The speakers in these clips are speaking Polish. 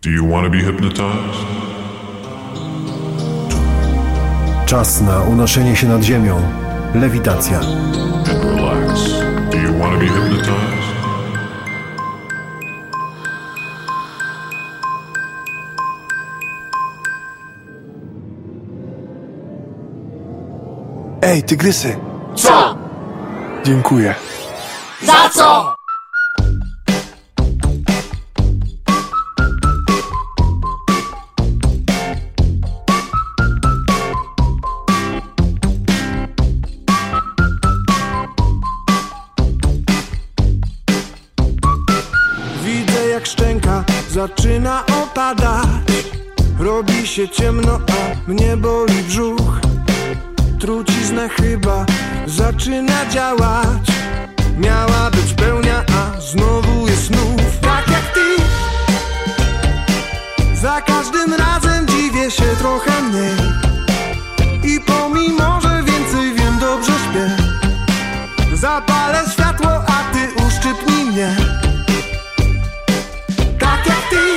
Do you want to be hypnotized? Czas na unoszenie się nad ziemią. Lewitacja. And relax. Do you want to be hypnotized? Ej, tygrysy! Co? Dziękuję. Za co? Widzę jak szczęka zaczyna opadać. Robi się ciemno, a mnie boli brzuch. Trucizna chyba zaczyna działać. Miała być pełnia, a znowu jest znów. Tak jak ty. Za każdym razem dziwię się trochę mniej. I pomimo, że więcej wiem, dobrze śpię. Zapalę światło, a ty uszczypnij mnie. Tak jak ty.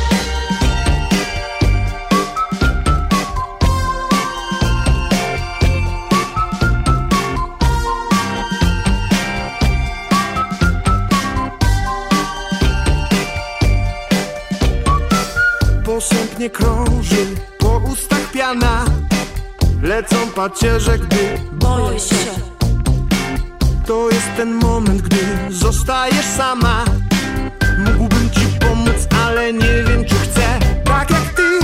Posępnie krąży po ustach piana. Lecą pacierze, gdy Boję się. to jest ten moment, gdy zostajesz sama. Mógłbym ci pomóc, ale nie wiem, czy chcę. Tak jak ty.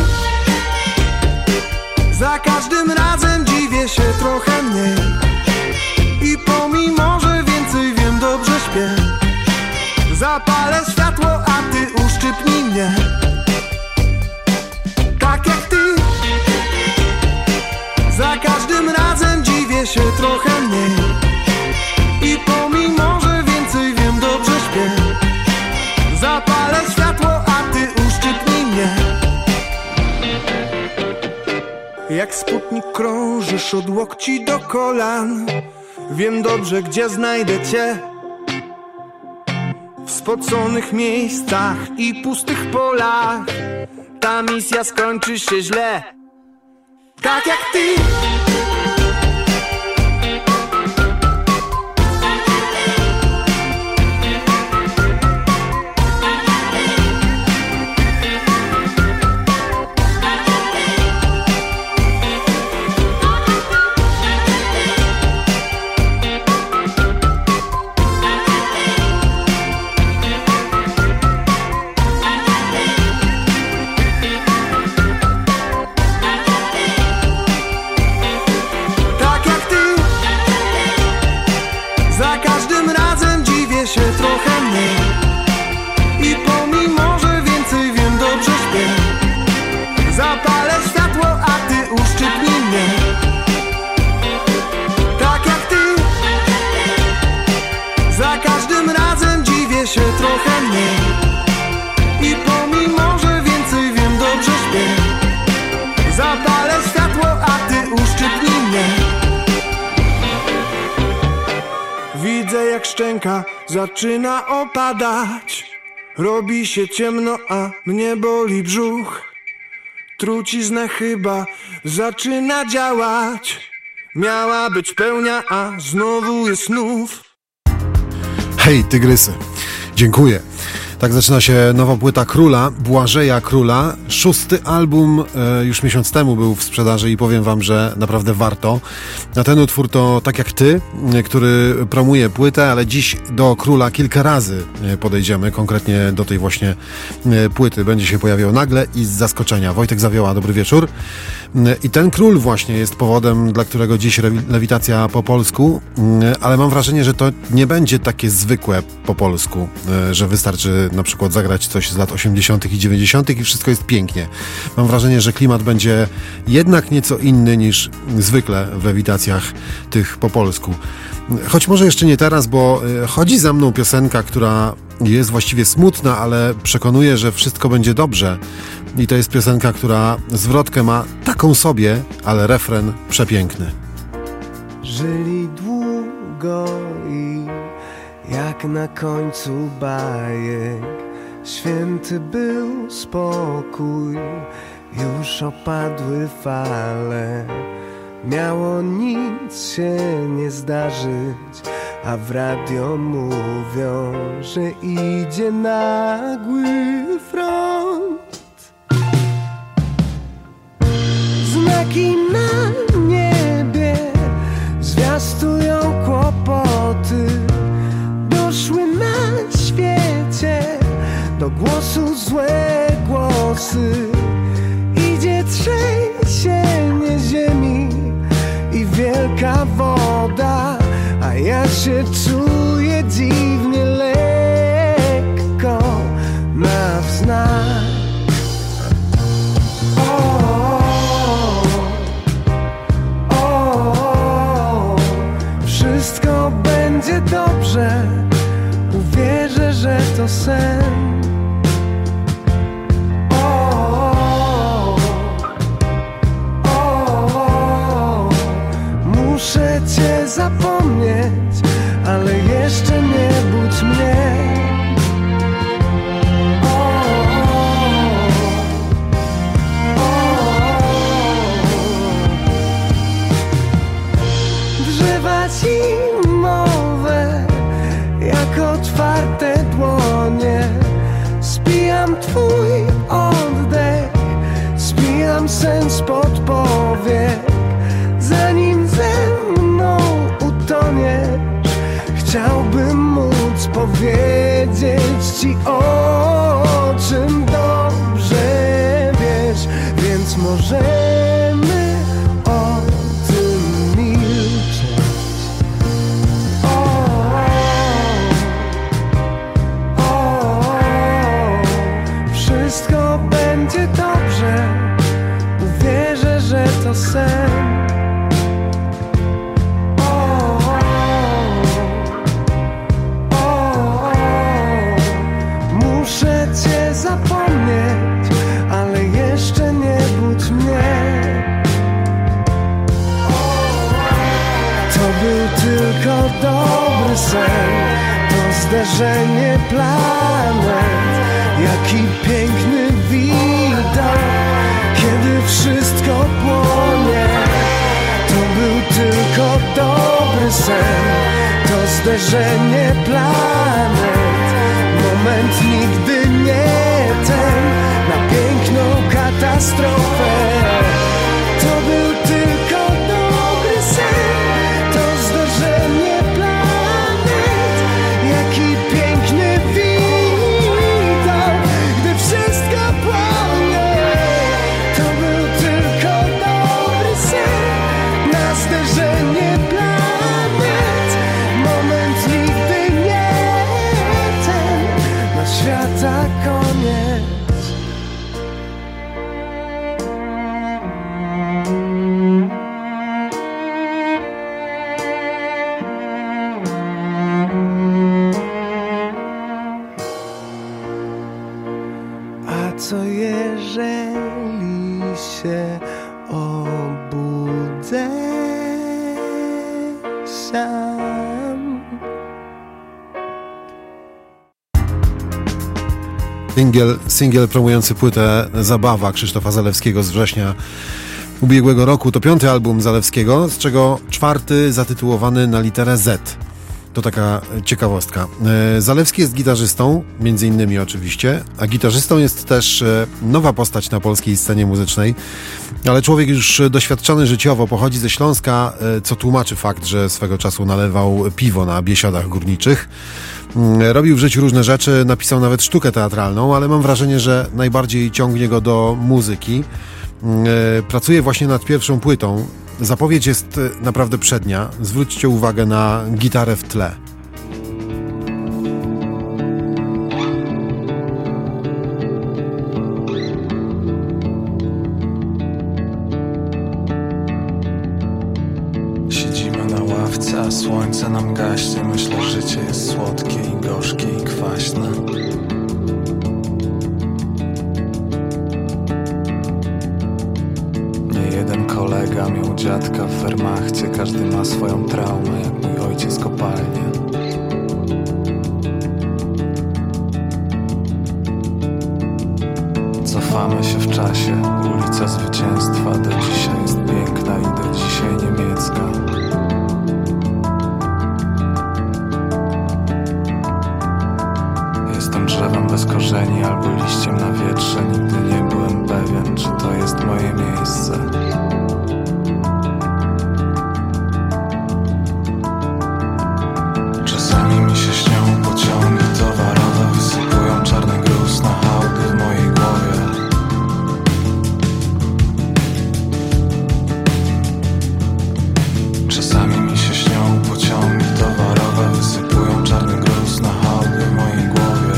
Za każdym razem dziwię się trochę mniej. I pomimo, że więcej wiem, dobrze śpię. Zapalę światło, a ty uszczypnij mnie. Tak jak ty. Za każdym razem dziwię się trochę mniej. I pomimo, że więcej wiem, dobrze śpię. Zapalę światło, a ty uszczypnij mnie. Jak sputnik krążysz od łokci do kolan. Wiem dobrze, gdzie znajdę cię. W spoconych miejscach i pustych polach. Ta misja skończy się źle. Tak jak ty. Się trochę mniej. I pomimo, że więcej wiem, dobrze śpię. Zapalę światło, a ty uszczypnij mnie. Tak jak ty. Za każdym razem dziwię się trochę mniej. I pomimo, że więcej wiem, dobrze śpię. Zapalę światło, a ty uszczypnij mnie. Widzę jak szczęka zaczyna opadać. Robi się ciemno, a mnie boli brzuch. Trucizna chyba zaczyna działać. Miała być pełnia, a znowu jest znów. Hej, tygrysy. Dziękuję. Tak zaczyna się nowa płyta Króla, Błażeja Króla. 6. album już miesiąc temu był w sprzedaży i powiem wam, że naprawdę warto. Na ten utwór to Tak jak ty, który promuje płytę, ale dziś do Króla kilka razy podejdziemy, konkretnie do tej właśnie płyty. Będzie się pojawiał nagle i z zaskoczenia. Wojtek Zawioła, dobry wieczór. I ten Król właśnie jest powodem, dla którego dziś lewitacja po polsku, ale mam wrażenie, że to nie będzie takie zwykłe po polsku, że wystarczy na przykład zagrać coś z lat 80. i 90. i wszystko jest pięknie. Mam wrażenie, że klimat będzie jednak nieco inny niż zwykle w lewitacjach tych po polsku. Choć może jeszcze nie teraz, bo chodzi za mną piosenka, która jest właściwie smutna, ale przekonuje, że wszystko będzie dobrze. I to jest piosenka, która zwrotkę ma taką sobie, ale refren przepiękny. Żyli długo i jak na końcu bajek święty był spokój, już opadły fale. Miało nic się nie zdarzyć, a w radio mówią, że idzie nagły front. Znaki na niebie zwiastują kłopoty. Doszły na świecie do głosu złe głosy. Idzie trzęsienie ziemi i wielka woda, a ja się czuję dziwnie lekko na wznak. Wszystko będzie dobrze, uwierzę, że to sen. Muszę cię zapomnieć, ale jeszcze nie budź mnie. Drzewa zimowe, jak otwarte dłonie. Spijam twój oddech, spijam sen spod powiek. Zanim ze mną utoniesz, chciałbym móc powiedzieć ci, o czym dobrze wiesz. Więc możemy o tym milczeć. Wszystko będzie dobrze, uwierzę, że to sen. Muszę cię zapomnieć, ale jeszcze nie budź mnie. To był tylko dobry sen, to zderzenie planet. Jaki piękny widok, kiedy wszystko płonie. To był tylko dobry sen, to zderzenie planet. Moment nigdy nie ten, na piękną katastrofę. To był tylko dobry sen, to zdarzenie planet. Jaki piękny widok, gdy wszystko płonie. To był tylko dobry sen, na zderzenie planet. Moment nigdy nie ten, na świata koniec. A co jeżeli się obudzę sam? Singiel promujący płytę Zabawa Krzysztofa Zalewskiego z września ubiegłego roku. To 5. album Zalewskiego, z czego 4. zatytułowany na literę Z. To taka ciekawostka. Zalewski jest gitarzystą, między innymi oczywiście, a gitarzystą jest też nowa postać na polskiej scenie muzycznej, ale człowiek już doświadczony życiowo, pochodzi ze Śląska, co tłumaczy fakt, że swego czasu nalewał piwo na biesiadach górniczych. Robił w życiu różne rzeczy, napisał nawet sztukę teatralną, ale mam wrażenie, że najbardziej ciągnie go do muzyki. Pracuje właśnie nad pierwszą płytą. Zapowiedź jest naprawdę przednia. Zwróćcie uwagę na gitarę w tle. Siedzimy na ławce, a słońce nam gaśnie. Myślę, że życie jest słodkie i gorzkie i kwaśne. Jeden kolega miał dziadka w Wehrmachcie. Każdy ma swoją traumę, jak mój ojciec kopalnię. Cofamy się w czasie. Ulica Zwycięstwa do dzisiaj jest piękna i do dzisiaj niemiecka. Jestem drzewem bez korzeni albo liściem na wietrze. Nigdy nie byłem pewien, czy to jest moje miejsce. Czasami mi się śnią pociągi towarowe, wysypują czarny gruz na hałdy w mojej głowie. Czasami mi się śnią pociągi towarowe, wysypują czarny gruz na hałdy w mojej głowie.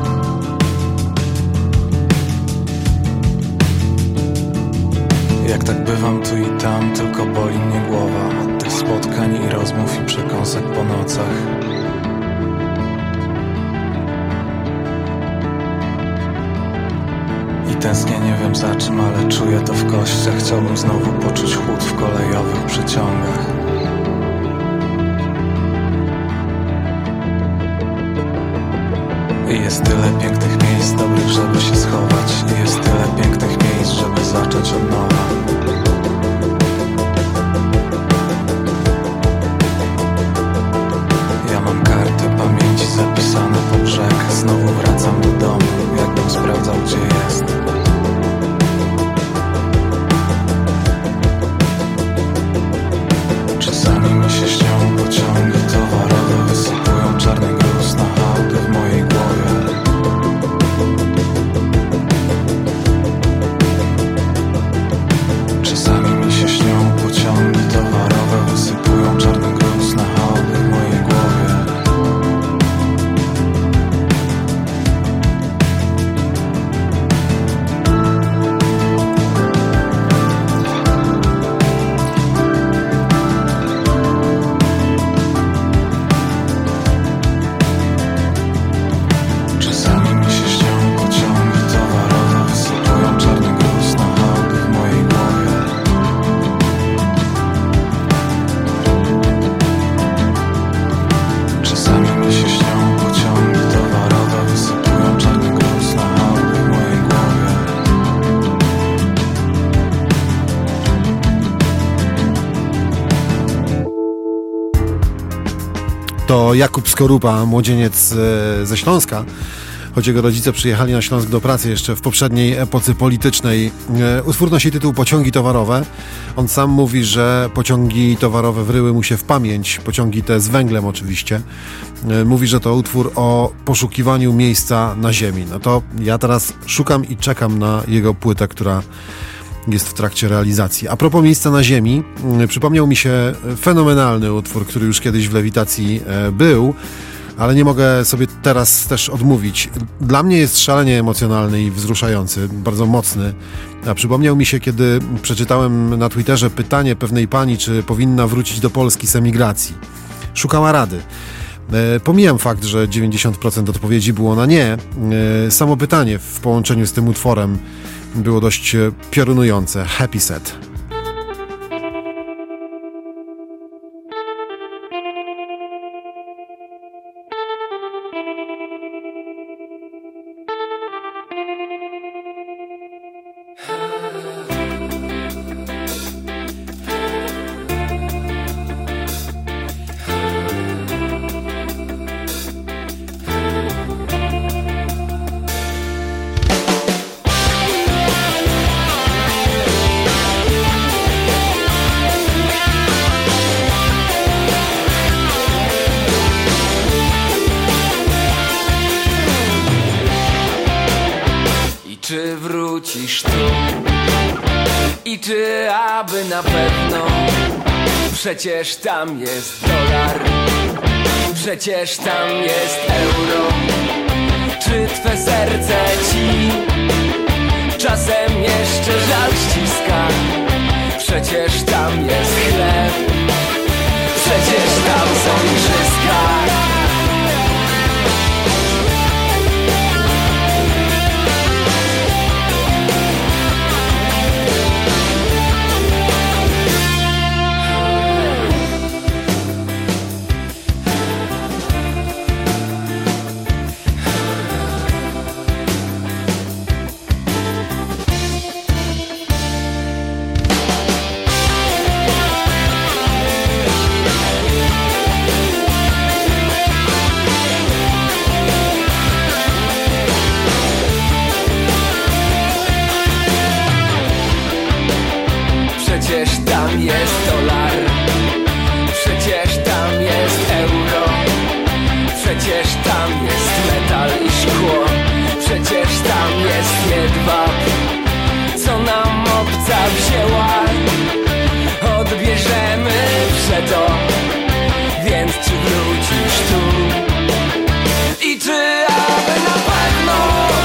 Jak tak bywam tu i tam, tylko boli mnie głowa od tych spotkań i rozmów i przekąsek po nocach. I tęsknię nie wiem za czym, ale czuję to w kościach. Chciałbym znowu poczuć chłód w kolejowych przeciągach. I jest tyle pięknych miejsc dobrych, żeby się schować. I jest tyle pięknych miejsc, żeby zacząć od nowa. Ja mam karty pamięci zapisane po brzeg. Znowu wracam do domu, jakbym sprawdzał gdzie jest. Czasami mi się śnią pociągi towarowe, wysypują czarny gruz na hałdy w mojej głowie. Czasami mi się śnią pociągi towarowe, wysypują czarny gruz na hałdy w mojej głowie. Czasami mi się śnią pociągi towarowe, wysypują czarny gruz na hałdy w mojej głowie. Czasami mi się śnią pociągi towarowe, wysypują czarny gruz na hałdy w mojej głowie. To Jakub Skorupa, młodzieniec ze Śląska, choć jego rodzice przyjechali na Śląsk do pracy jeszcze w poprzedniej epoce politycznej. Utwór nosi tytuł Pociągi towarowe. On sam mówi, że pociągi towarowe wryły mu się w pamięć, pociągi te z węglem oczywiście. Mówi, że to utwór o poszukiwaniu miejsca na ziemi. No to ja teraz szukam i czekam na jego płytę, która jest w trakcie realizacji. A propos miejsca na ziemi, przypomniał mi się fenomenalny utwór, który już kiedyś w Lewitacji był, ale nie mogę sobie teraz też odmówić. Dla mnie jest szalenie emocjonalny i wzruszający, bardzo mocny. A przypomniał mi się, kiedy przeczytałem na Twitterze pytanie pewnej pani, czy powinna wrócić do Polski z emigracji. Szukała rady. Pomijam fakt, że 90% odpowiedzi było na nie. Samo pytanie w połączeniu z tym utworem było dość piorunujące. Happy Set. Czy wrócisz tu? I czy aby na pewno? Przecież tam jest dolar, przecież tam jest euro. Czy twe serce ci czasem jeszcze żal ściska? Przecież tam jest chleb, przecież tam są igrzyska. Przecież tam jest dolar, przecież tam jest euro, przecież tam jest metal i szkło, przecież tam jest jedwab, co nam obca wzięła. Odbierzemy przeto, więc czy wrócisz tu? I czy aby na pewno?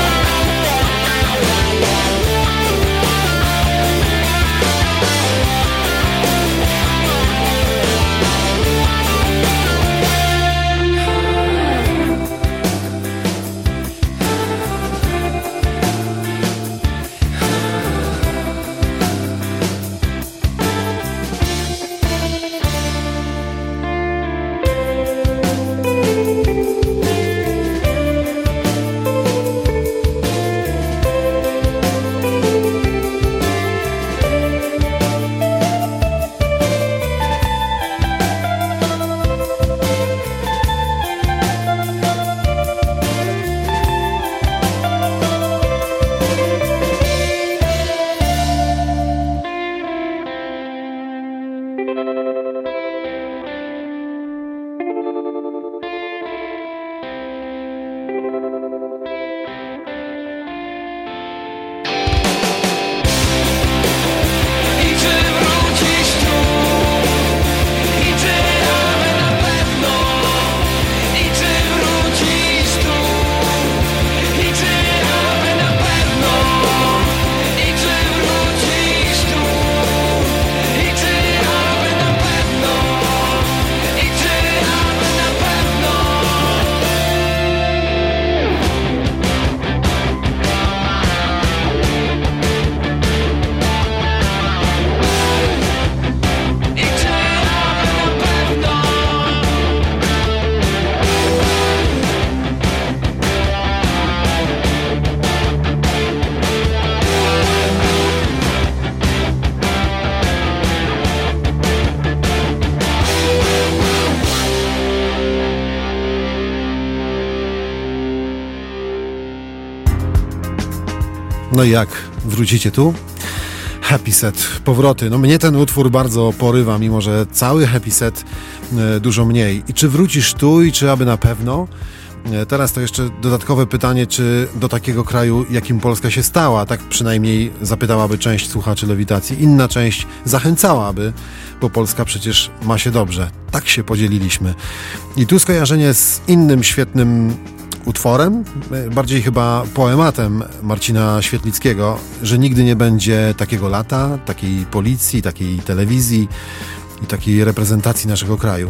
No i jak? Wrócicie tu? Happy Set, powroty. No mnie ten utwór bardzo porywa, mimo że cały Happy Set dużo mniej. I czy wrócisz tu i czy aby na pewno? Teraz to jeszcze dodatkowe pytanie, czy do takiego kraju, jakim Polska się stała, tak przynajmniej zapytałaby część słuchaczy Lewitacji. Inna część zachęcałaby, bo Polska przecież ma się dobrze. Tak się podzieliliśmy. I tu skojarzenie z innym świetnym utworem, bardziej chyba poematem Marcina Świetlickiego, że nigdy nie będzie takiego lata, takiej policji, takiej telewizji i takiej reprezentacji naszego kraju.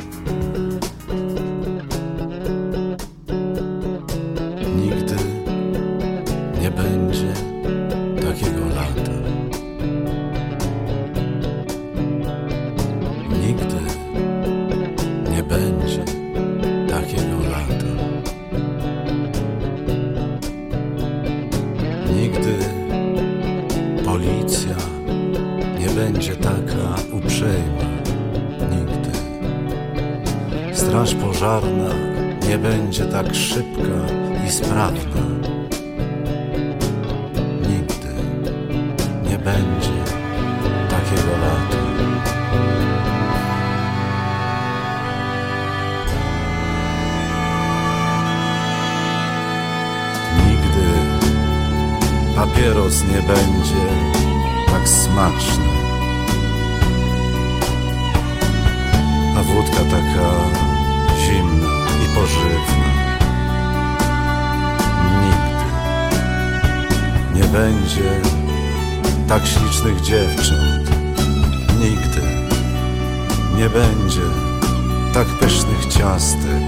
Nigdy nie będzie takiego lata. Nigdy nie będzie takiego lata. Nigdy policja nie będzie taka uprzejma. Nigdy straż pożarna nie będzie tak szybka i sprawna. Nigdy nie będzie takiego lata. Nigdy papieros nie będzie tak smaczny, a wódka taka zimna i pożywna. Nigdy nie będzie tak ślicznych dziewcząt. Nigdy nie będzie tak pysznych ciastek.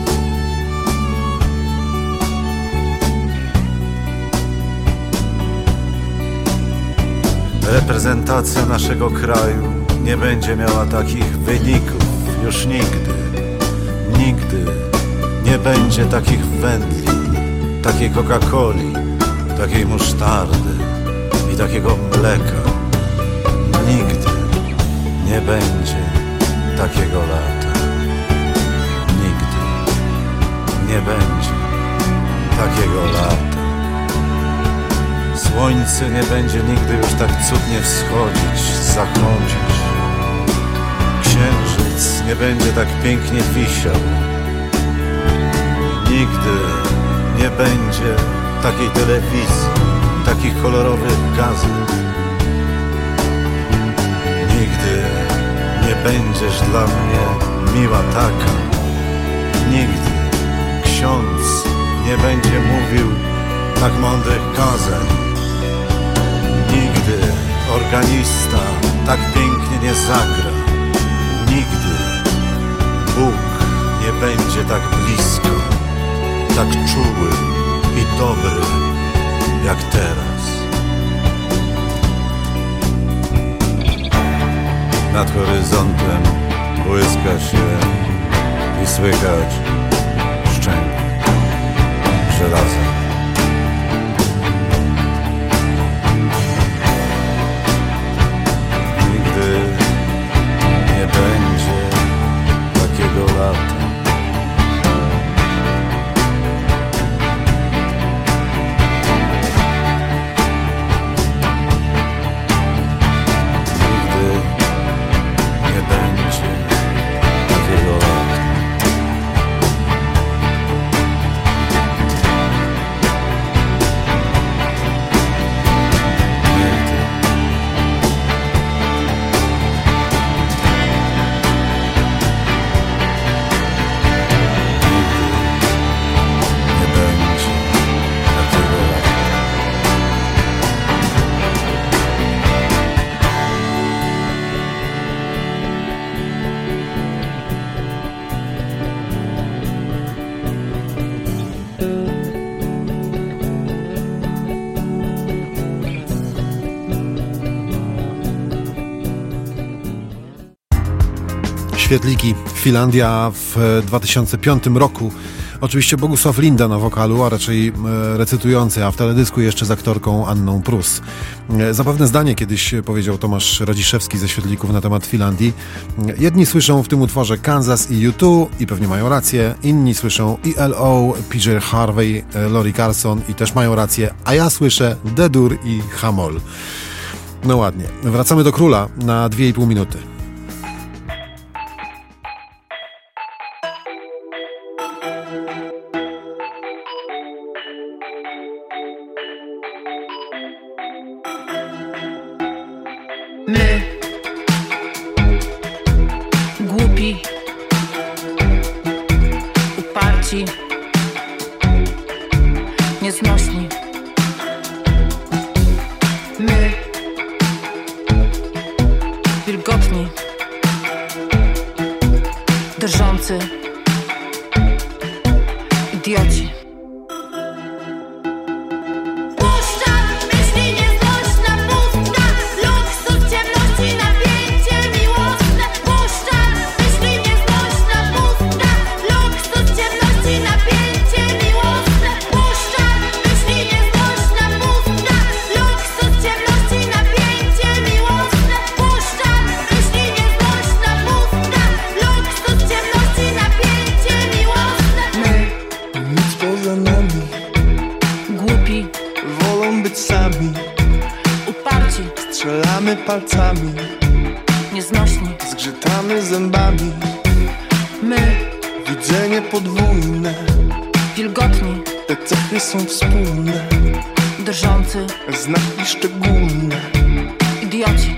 Reprezentacja naszego kraju nie będzie miała takich wyników już nigdy. Nigdy nie będzie takich wędlin, takiej Coca-Coli, takiej musztardy i takiego mleka. Nigdy nie będzie takiego lata. Nigdy nie będzie takiego lata. Słońce nie będzie nigdy już tak cudnie wschodzić, zachodzić. Księżyc nie będzie tak pięknie wisiał. Nigdy nie będzie takiej telewizji, takich kolorowych gazet. Nigdy nie będziesz dla mnie miła taka. Nigdy ksiądz nie będzie mówił tak mądrych kazań. Nigdy organista tak pięknie nie zagra. Nigdy Bóg nie będzie tak blisko, tak czuły i dobry jak teraz. Nad horyzontem błyska się i słychać szczęk żelaza. Nigdy nie będzie takiego lata. Świetliki, Finlandia w 2005 roku. Oczywiście Bogusław Linda na wokalu, a raczej recytujący, a w teledysku jeszcze z aktorką Anną Prus. Zapewne zdanie kiedyś powiedział Tomasz Radziszewski ze Świetlików na temat Finlandii. Jedni słyszą w tym utworze Kansas i U2 i pewnie mają rację, inni słyszą ELO, PJ Harvey, Lori Carson i też mają rację, a ja słyszę D-dur i Hamol. No ładnie. Wracamy do Króla na 2,5 minuty. My, głupi, uparci, nieznośni. My, wilgotni, drżący, idioci. Strzelamy palcami, Nieznośni, zgrzytamy zębami. my, Widzenie podwójne, wilgotni, te cechy są wspólne, drżący, znaki szczególne. idioci.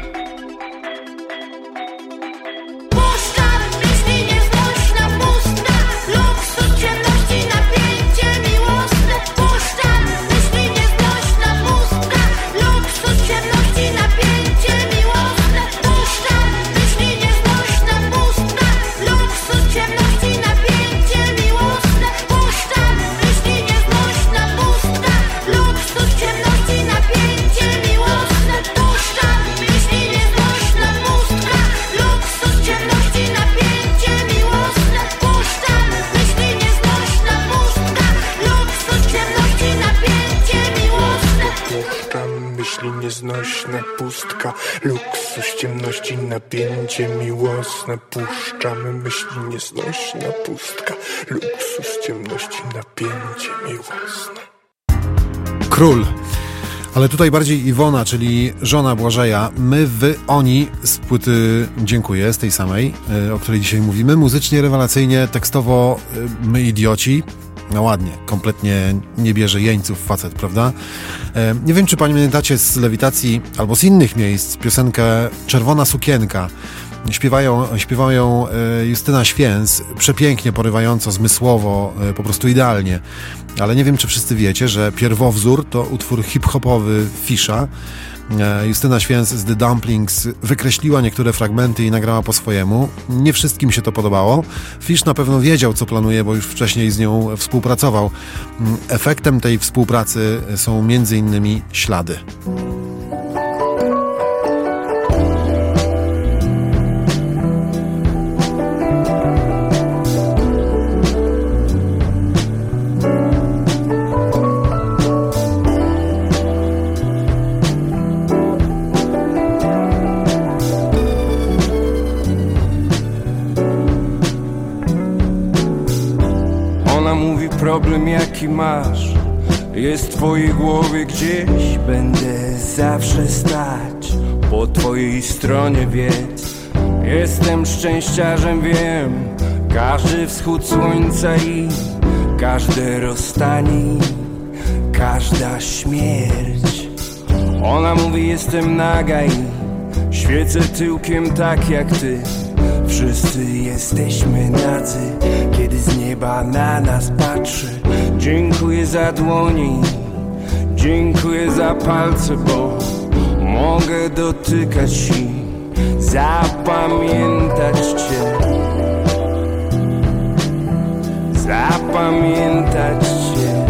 Nieznośna pustka, luksus, ciemności, napięcie miłosne. Puszczamy myśli, nieznośna pustka, luksus, ciemności, napięcie miłosne. Król. Ale tutaj bardziej Iwona, czyli żona Błażeja, my, wy, oni z płyty Dziękuję, z tej samej, o której dzisiaj mówimy. Muzycznie, rewelacyjnie, tekstowo my idioci. No ładnie, kompletnie nie bierze jeńców facet, prawda? Nie wiem, czy pamiętacie z Lewitacji albo z innych miejsc piosenkę Czerwona sukienka. Śpiewają Justyna Święc, przepięknie, porywająco, zmysłowo, po prostu idealnie. Ale nie wiem, czy wszyscy wiecie, że pierwowzór to utwór hip-hopowy Fisza. Justyna Święc z The Dumplings wykreśliła niektóre fragmenty i nagrała po swojemu. Nie wszystkim się to podobało. Fish na pewno wiedział, co planuje, bo już wcześniej z nią współpracował. Efektem tej współpracy są m.in. Ślady. Problem jaki masz jest w twojej głowie gdzieś. Będę zawsze stać po twojej stronie, wiedz. Jestem szczęściarzem, wiem. Każdy wschód słońca i każde rozstanie, każda śmierć. Ona mówi, jestem naga i świecę tyłkiem tak jak ty. Wszyscy jesteśmy nadzy, kiedy z nieba na nas patrzy. Dziękuję za dłoni, dziękuję za palce, bo mogę dotykać i zapamiętać cię. Zapamiętać cię.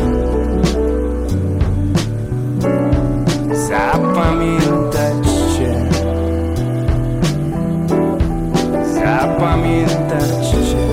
Zapamiętać cię. Zapamiętać cię.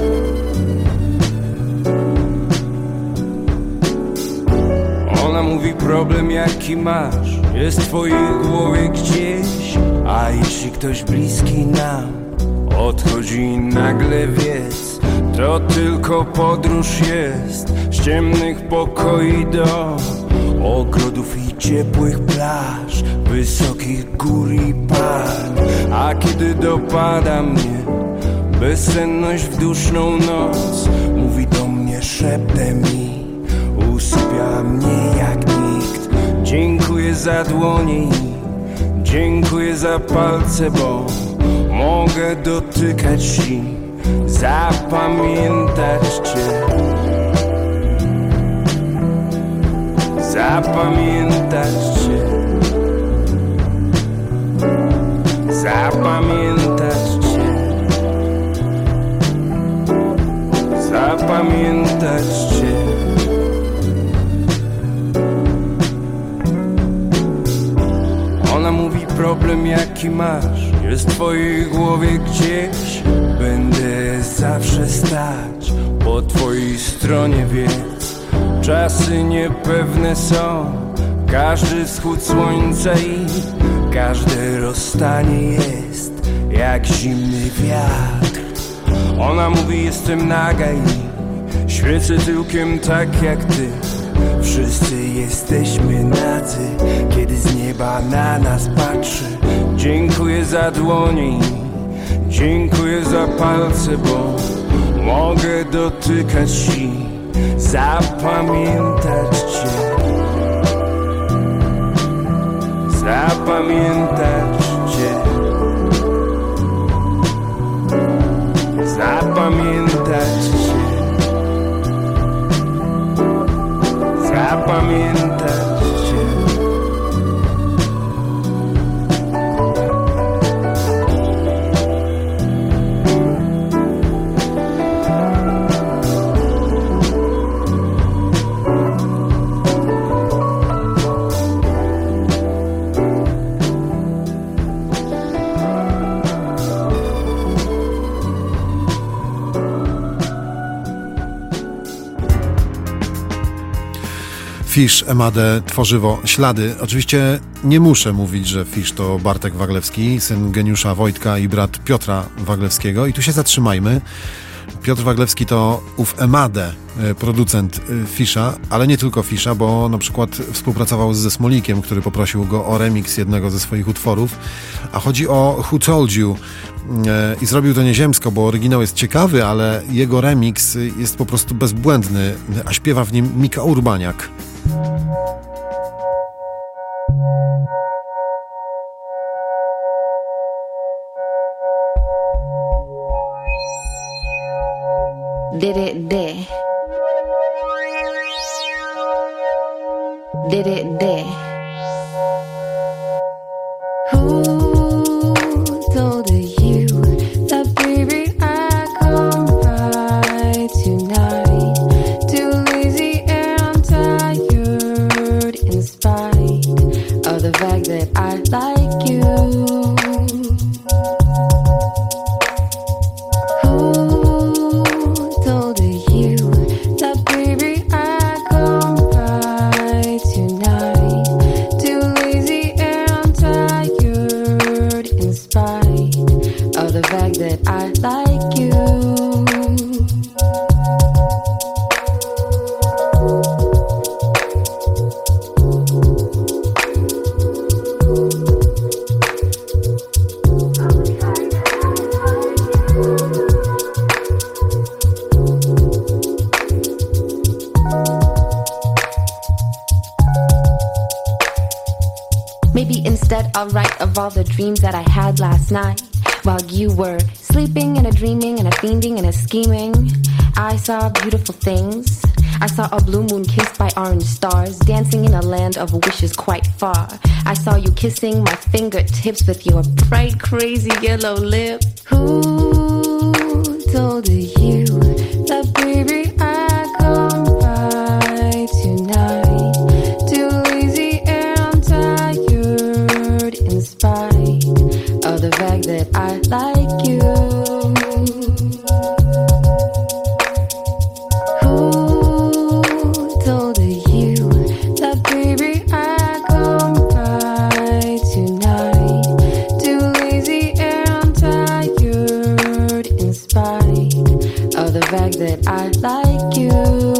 Ona mówi, problem jaki masz jest w twojej głowie gdzieś. A jeśli ktoś bliski nam odchodzi nagle, wiedz, to tylko podróż jest z ciemnych pokoi do ogrodów i ciepłych plaż, wysokich gór i palm. A kiedy dopada mnie bezsenność w duszną noc, mówi do mnie szeptem i usypia mnie jak nikt. Dziękuję za dłoni, dziękuję za palce, bo mogę dotykać i zapamiętać cię. Zapamiętać cię. Zapamiętać cię. Zapamiętać cię. Ona mówi, problem jaki masz jest w twojej głowie gdzieś. Będę zawsze stać po twojej stronie, wiedz. Czasy niepewne są, każdy wschód słońca i każde rozstanie jest jak zimny wiatr. Ona mówi, jestem naga i świecę tyłkiem tak jak ty. Wszyscy jesteśmy nadzy, kiedy z nieba na nas patrzy. Dziękuję za dłoni, dziękuję za palce, bo mogę dotykać i zapamiętać cię. Zapamiętać cię. Zapamiętać cię. Zapamiętać cię. Fish, Emadę, Tworzywo, Ślady. Oczywiście nie muszę mówić, że Fish to Bartek Waglewski, syn geniusza Wojtka i brat Piotra Waglewskiego. I tu się zatrzymajmy. Piotr Waglewski to ów Emadę, producent Fisza, ale nie tylko Fisza, bo na przykład współpracował ze Smolikiem, który poprosił go o remix jednego ze swoich utworów, a chodzi o Who Told You i zrobił to nieziemsko, bo oryginał jest ciekawy, ale jego remix jest po prostu bezbłędny, a śpiewa w nim Mika Urbaniak. Did it there? Did it there? Who told you that baby I come by tonight? Too lazy and tired in spite of the fact that I like you. I'll write of all the dreams that I had last night while you were sleeping and a dreaming and a fiending and a scheming. I saw beautiful things. I saw a blue moon kissed by orange stars, dancing in a land of wishes quite far. I saw you kissing my fingertips with your bright, crazy yellow lip. Who told you that baby I come by tonight? Too lazy and tired in spite of the fact that I like you. That I like you.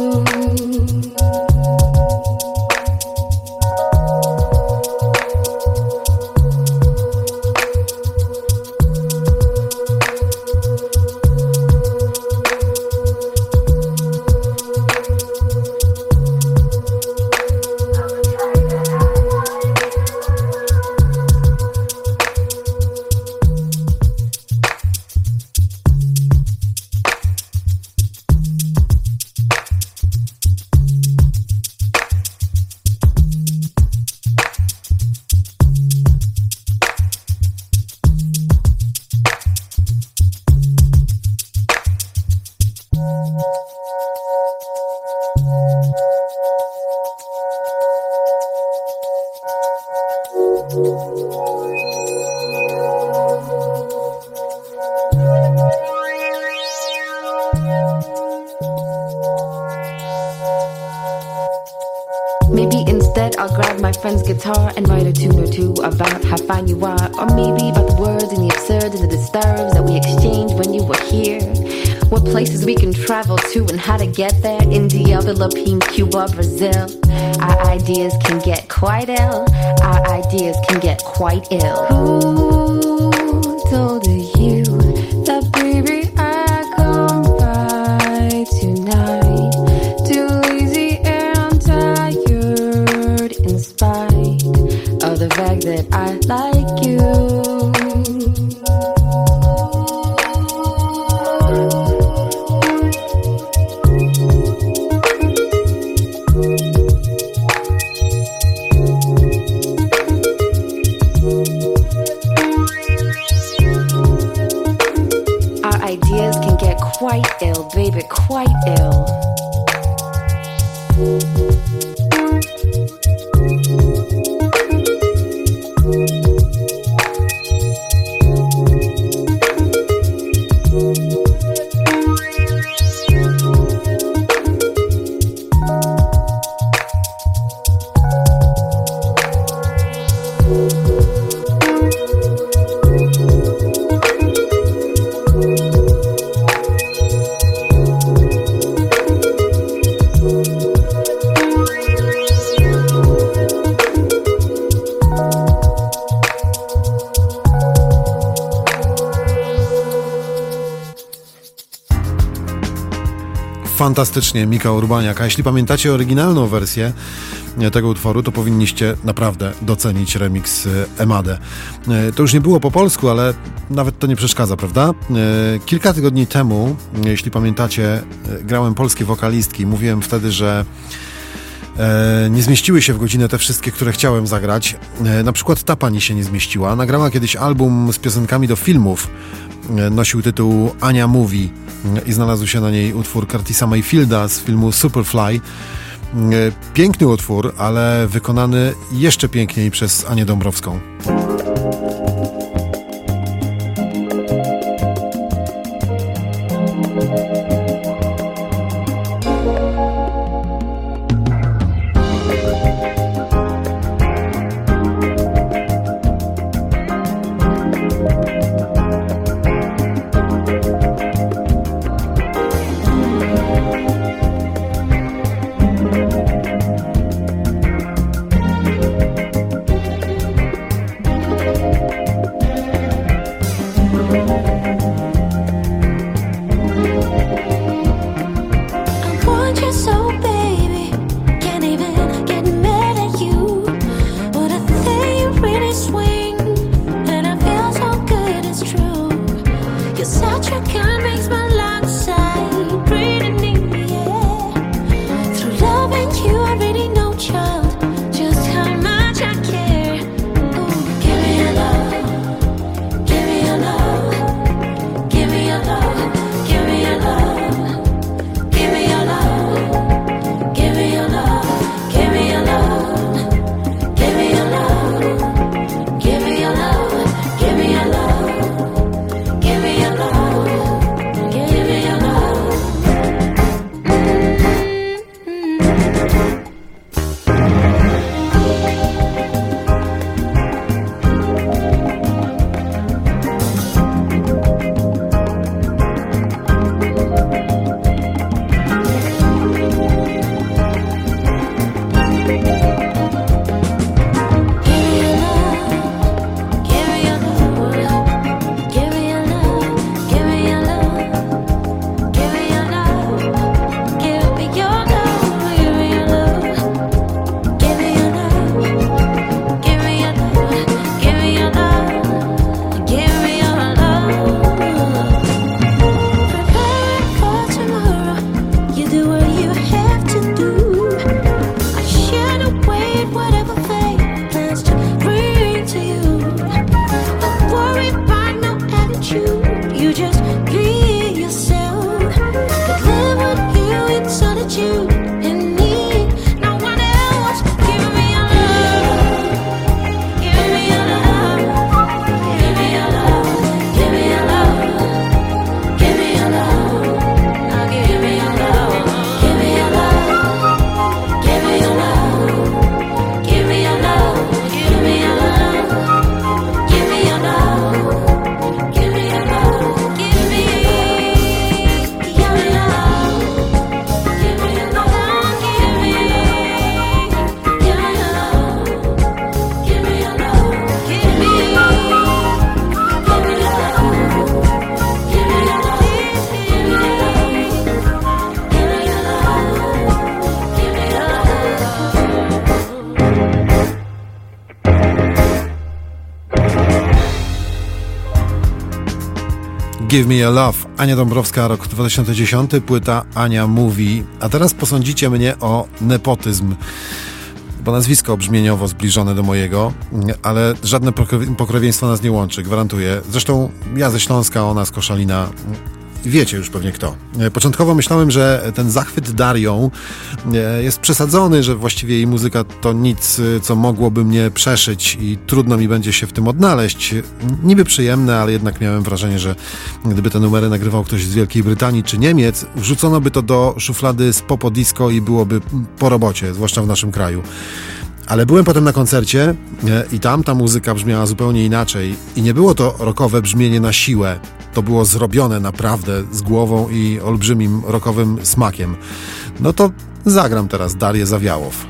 Guitar and write a tune or two about how fine you are, or maybe about the words and the absurd and the disturbs that we exchanged when you were here. What places we can travel to and how to get there. India, Philippines, Cuba, Brazil. Our ideas can get quite ill. Our ideas can get quite ill. Who told you that baby I come by tonight? Too lazy and tired in spite of the fact that I like you. Our ideas can get quite ill, baby, quite ill. fantastycznie Mika Urbaniak. A jeśli pamiętacie oryginalną wersję tego utworu, to powinniście naprawdę docenić remix Emadę. To już nie było po polsku, ale nawet to nie przeszkadza, prawda? Kilka tygodni temu, jeśli pamiętacie, grałem polskie wokalistki. Mówiłem wtedy, że nie zmieściły się w godzinę te wszystkie, które chciałem zagrać. Na przykład ta pani się nie zmieściła. Nagrała kiedyś album z piosenkami do filmów. Nosił tytuł Ania Mówi i znalazł się na niej utwór Curtisa Mayfielda z filmu Superfly. Piękny utwór, ale wykonany jeszcze piękniej przez Anię Dąbrowską. Give Me A Love, Ania Dąbrowska, rok 2010, płyta Ania Mówi. A teraz posądzicie mnie o nepotyzm, bo nazwisko brzmieniowo zbliżone do mojego, ale żadne pokrewieństwo nas nie łączy, gwarantuję. Zresztą ja ze Śląska, ona z Koszalina. Wiecie już pewnie kto. Początkowo myślałem, że ten zachwyt Darią jest przesadzony, że właściwie jej muzyka to nic, co mogłoby mnie przeszyć i trudno mi będzie się w tym odnaleźć. Niby przyjemne, ale jednak miałem wrażenie, że gdyby te numery nagrywał ktoś z Wielkiej Brytanii czy Niemiec, wrzucono by to do szuflady z popo disco i byłoby po robocie, zwłaszcza w naszym kraju. Ale byłem potem na koncercie i tam ta muzyka brzmiała zupełnie inaczej i nie było to rockowe brzmienie na siłę. To było zrobione naprawdę z głową i olbrzymim rockowym smakiem. No to zagram teraz Darię Zawiałow.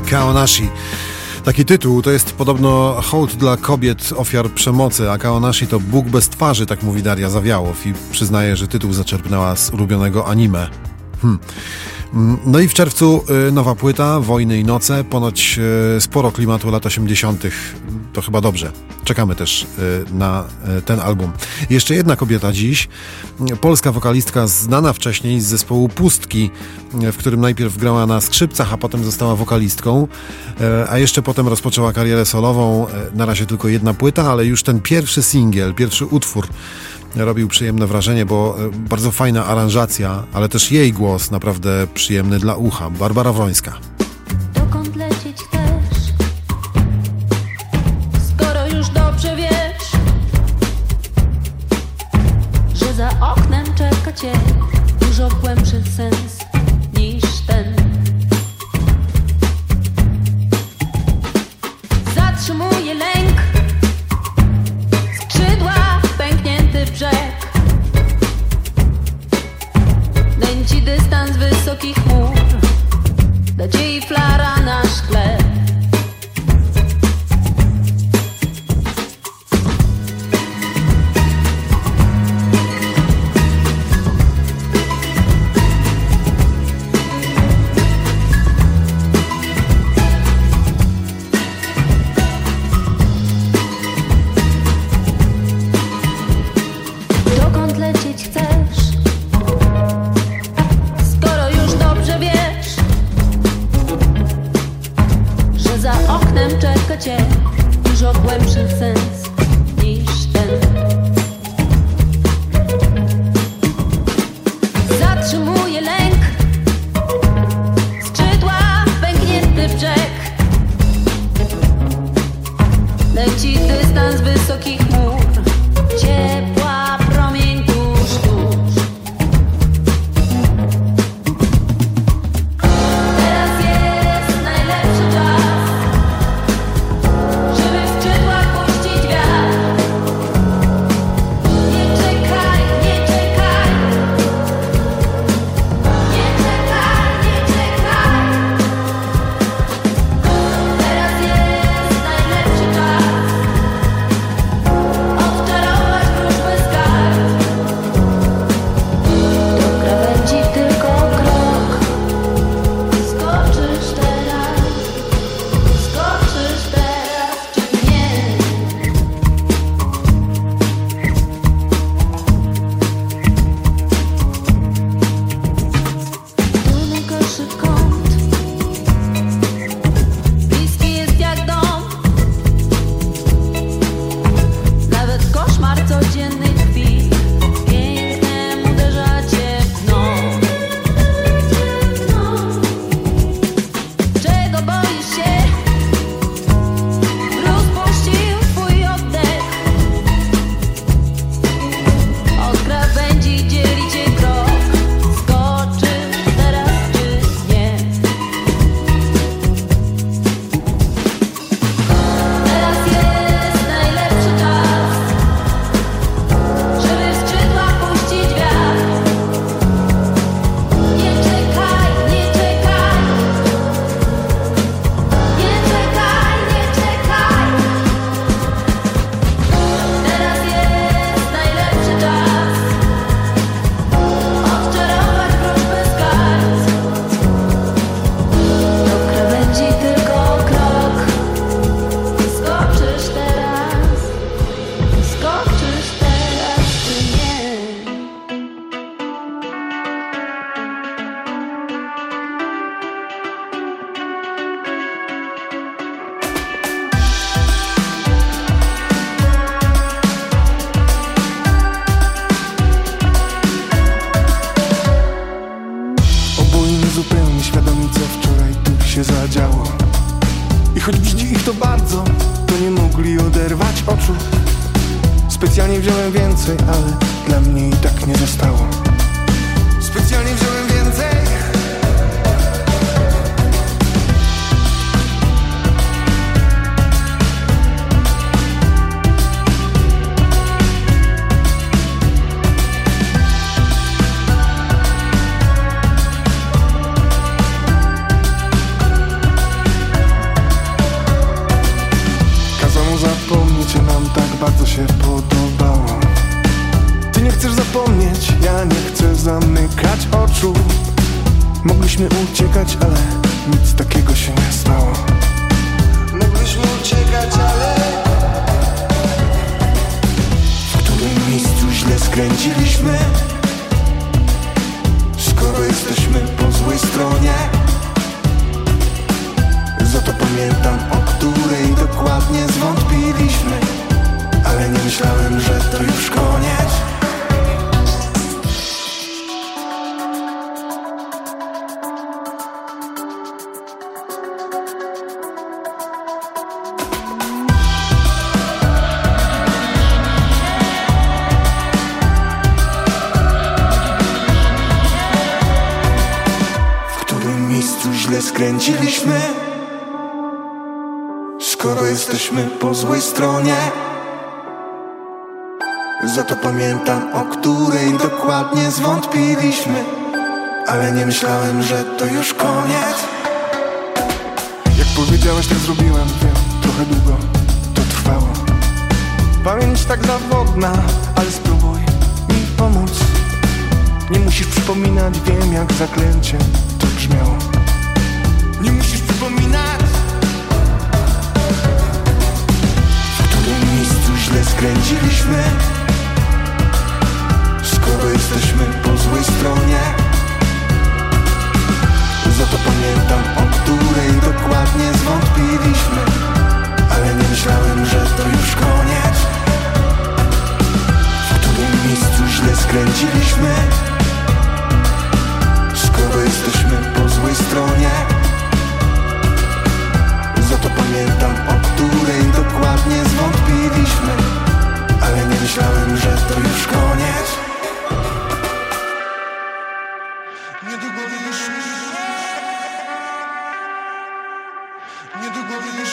Kaonashi. Taki tytuł to jest podobno hołd dla kobiet ofiar przemocy, a Kaonashi to Bóg bez twarzy, tak mówi Daria Zawiałow i przyznaje, że tytuł zaczerpnęła z ulubionego anime. No i w czerwcu nowa płyta, Wojny i noce, ponoć sporo klimatu lat 80. To chyba dobrze. Czekamy też na ten album. Jeszcze jedna kobieta dziś, polska wokalistka znana wcześniej z zespołu Pustki, w którym najpierw grała na skrzypcach, a potem została wokalistką, a jeszcze potem rozpoczęła karierę solową. Na razie tylko jedna płyta, ale już ten pierwszy singiel, pierwszy utwór robił przyjemne wrażenie, bo bardzo fajna aranżacja, ale też jej głos naprawdę przyjemny dla ucha. Barbara Wrońska. Dokąd lecieć chcesz? Skoro już dobrze wiesz, że za oknem czeka cię dużo głębszy sens niż ten. Zatrzymuje lęk, skrzydła, pęknięty brzeg, nęci dystans wysokich chmur, nadziei flara na szkle. Dokąd lecieć chcesz? Skoro już dobrze wiesz, że za oknem czeka cię dużo głębszy sens niż ten. Zatrzymuje lęk, skrzydła, pęknięty brzeg, leci dystans wysokich chmur, ciepła promień tuż, tuż. Teraz jest najlepszy czas, żeby w skrzydłach puścić wiatr. Nie czekaj, nie czekaj, nie czekaj, nie czekaj. Teraz jest najlepszy czas, odczarować wróżby z kart. Do krawędzi tylko krok, skoczysz teraz czy nie? Tu najgorszy kąt, bliski jest jak dom, nawet koszmar codzienny tkwi, pięknem uderza cię w dno. Czego boisz się? Rozpuścił twój oddech, od krawędzi dzieli cię krok, skoczysz teraz czy nie? Teraz jest najlepszy czas, żeby w skrzydłach puścić wiatr. Nie czekaj, nie czekaj, nie czekaj, nie czekaj. Teraz jest najlepszy czas, odczarować wróżbę z kart. Do krawędzi tylko krok, skoczysz teraz czy nie? Obojni zupełnie świadomi, co wczoraj tu się zadziało. I choć brzydzi ich to bardzo, to nie mogli oderwać oczu. Specjalnie wziąłem więcej, ale dla mnie i tak nie zostało. Specjalnie wziąłem więcej. zamykać oczu. Mogliśmy uciekać, ale nic takiego się nie stało. Mogliśmy uciekać, ale w którym miejscu źle skręciliśmy? Skoro jesteśmy po złej stronie, za to pamiętam, o której dokładnie zwątpiliśmy. Ale nie myślałem, że to już koniec. W którym miejscu źle skręciliśmy? Skoro jesteśmy po złej stronie, za to pamiętam, o której dokładnie zwątpiliśmy. Ale nie myślałem, że to już koniec. Jak powiedziałeś, tak zrobiłem, wiem, trochę długo to trwało. Pamięć tak zawodna, ale spróbuj mi pomóc. Nie musisz przypominać, wiem jak zaklęcie to brzmiało. Nie musisz przypominać. W którym miejscu źle skręciliśmy? Skoro jesteśmy po złej stronie, za to pamiętam, o której dokładnie zwątpiliśmy. Ale nie myślałem, że to już koniec. W którym miejscu źle skręciliśmy? Skoro jesteśmy po złej stronie, za to pamiętam, o której dokładnie zwątpiliśmy. Ale nie myślałem, że to już koniec. Niedługo wiesz, niedługo wiesz,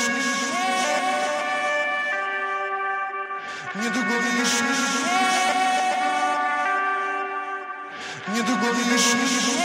niedługo wiesz, niedługo wiesz.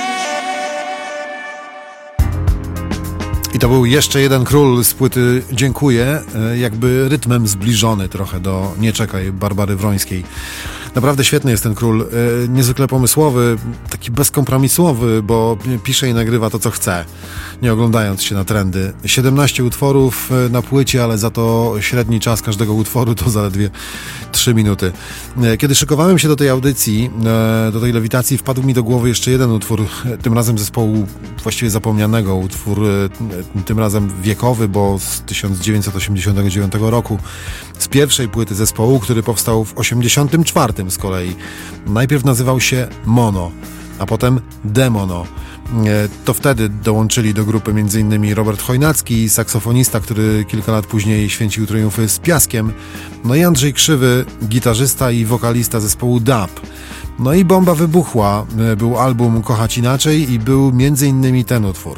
I to był jeszcze jeden król z płyty Dziękuję, jakby rytmem zbliżony trochę do Nie czekaj Barbary Wrońskiej. Naprawdę świetny jest ten król, niezwykle pomysłowy, taki bezkompromisowy, bo pisze i nagrywa to, co chce, nie oglądając się na trendy. 17 utworów na płycie, ale za to średni czas każdego utworu to zaledwie 3 minuty. Kiedy szykowałem się do tej audycji, do tej lewitacji, wpadł mi do głowy jeszcze jeden utwór, tym razem zespołu właściwie zapomnianego, utwór tym razem wiekowy, bo z 1989 roku, z pierwszej płyty zespołu, który powstał w 1984 z kolei. Najpierw nazywał się Mono, a potem Demono. To wtedy dołączyli do grupy m.in. Robert Chojnacki, saksofonista, który kilka lat później święcił triumfy z Piaskiem, no i Andrzej Krzywy, gitarzysta i wokalista zespołu DAB. No i bomba wybuchła, był album Kochać Inaczej i był m.in. ten utwór.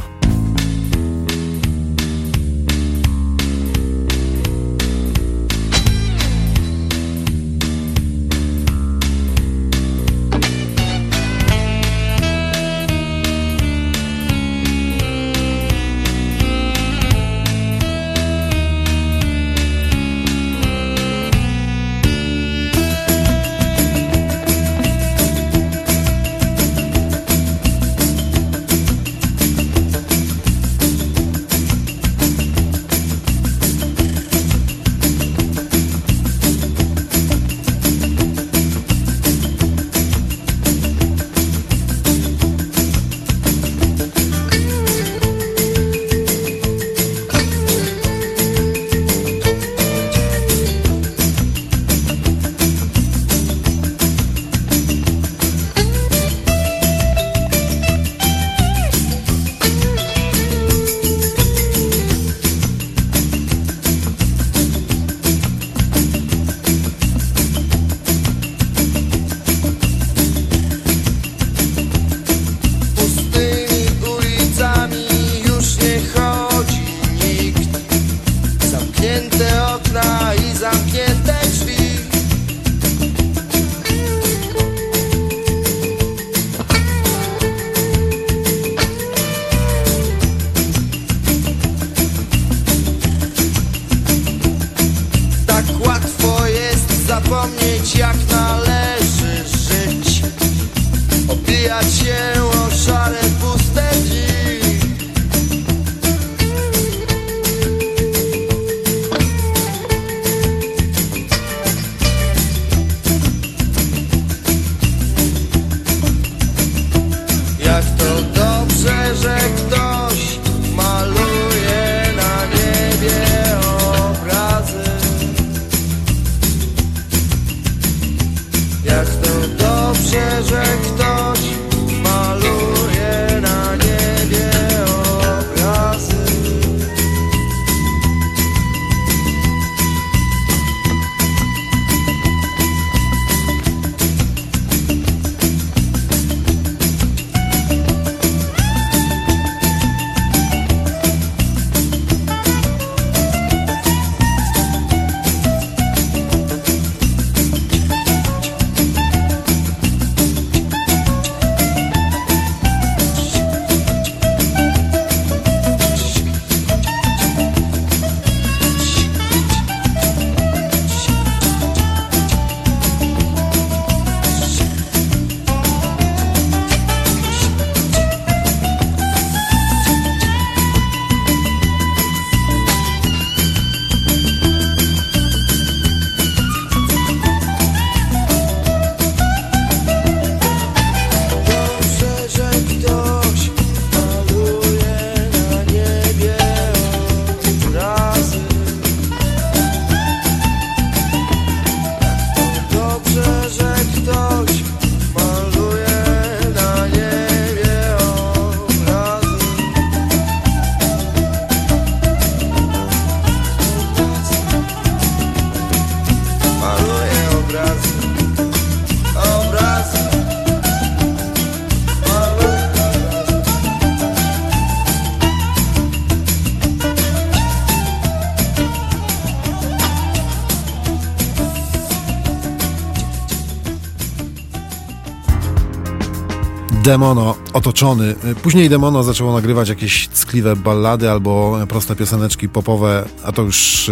Demono, Otoczony. Później Demono zaczęło nagrywać jakieś ckliwe ballady albo proste pioseneczki popowe, a to już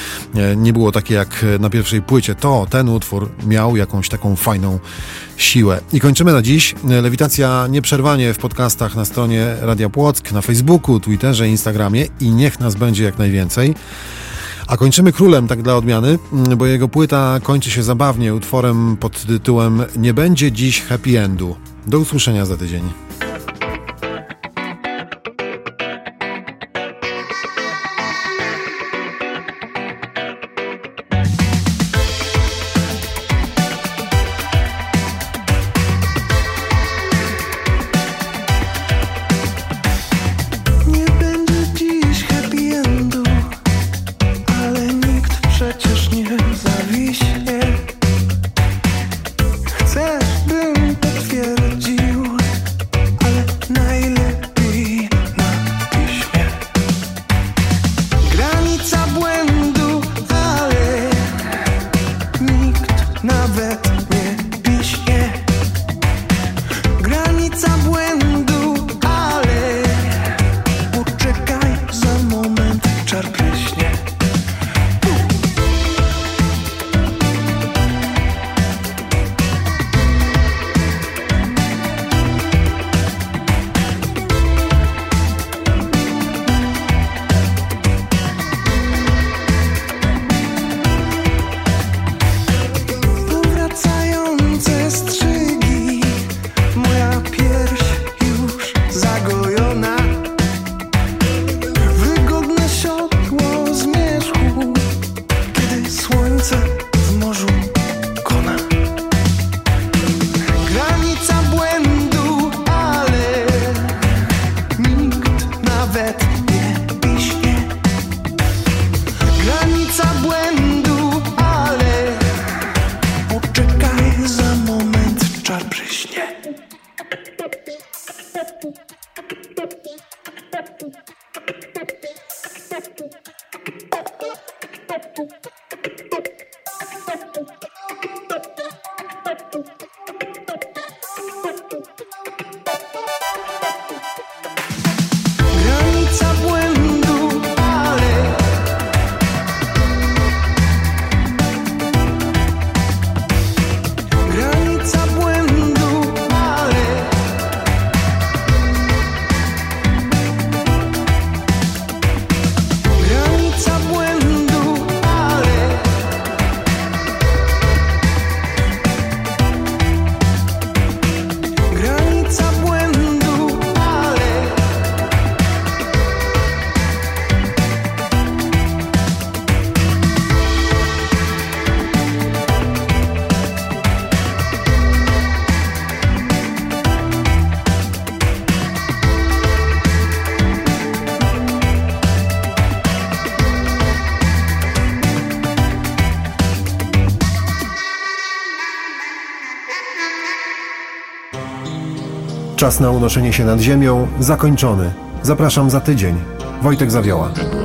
nie było takie jak na pierwszej płycie. Ten utwór miał jakąś taką fajną siłę. I kończymy na dziś. Lewitacja nieprzerwanie w podcastach na stronie Radia Płock, na Facebooku, Twitterze, Instagramie i niech nas będzie jak najwięcej. A kończymy Królem, tak dla odmiany, bo jego płyta kończy się zabawnie utworem pod tytułem Nie będzie dziś happy endu. Do usłyszenia za tydzień. Czas na unoszenie się nad ziemią zakończony. Zapraszam za tydzień. Wojtek Zawioła.